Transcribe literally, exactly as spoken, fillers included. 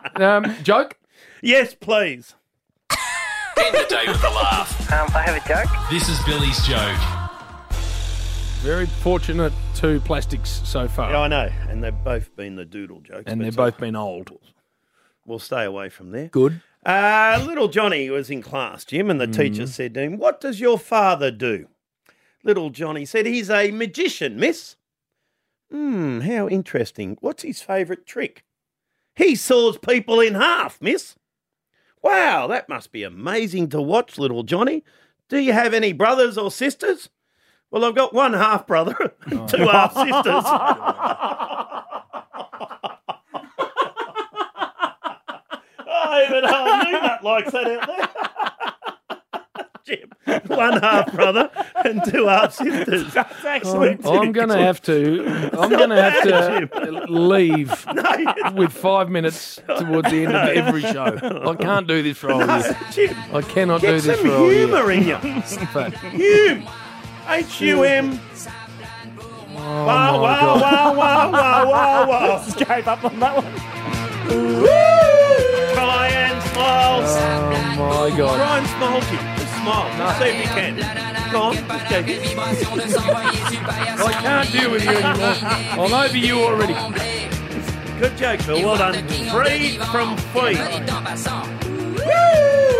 Um, joke? Yes, please. End the day with a laugh. Um, I have a joke. This is Billy's joke. Very fortunate two plastics so far. Yeah, I know. And they've both been the doodle jokes. and but they've so- both been old. We'll stay away from there. Good. Uh, little Johnny was in class, Jim, and the teacher said to him, "What does your father do?" Little Johnny said, "He's a magician, miss." Hmm, how interesting. What's his favourite trick? He saws people in half, miss. Wow, that must be amazing to watch, little Johnny. Do you have any brothers or sisters? Well, I've got one half brother and two half sisters. Oh, even old Newt likes that out there. Jim, one half brother and two half sisters. That's actually. I'm going to have to. I'm going to have to leave with five minutes towards the end of every show. I can't do this for all No, year. Jim, I cannot get do this some for all year. humour in you. Fact. Hume. H U M. Oh Wow, my wow, God. wow, wow, wow, wow, wow. Just gave up on that one. Woo! Try and smile. Oh my God. Try and smile, Jim. Just smile. See if you can. Go on. Just go. I can't deal with you anymore. I'm over you already. Good joke, Bill. Well done. Free from free. Woo!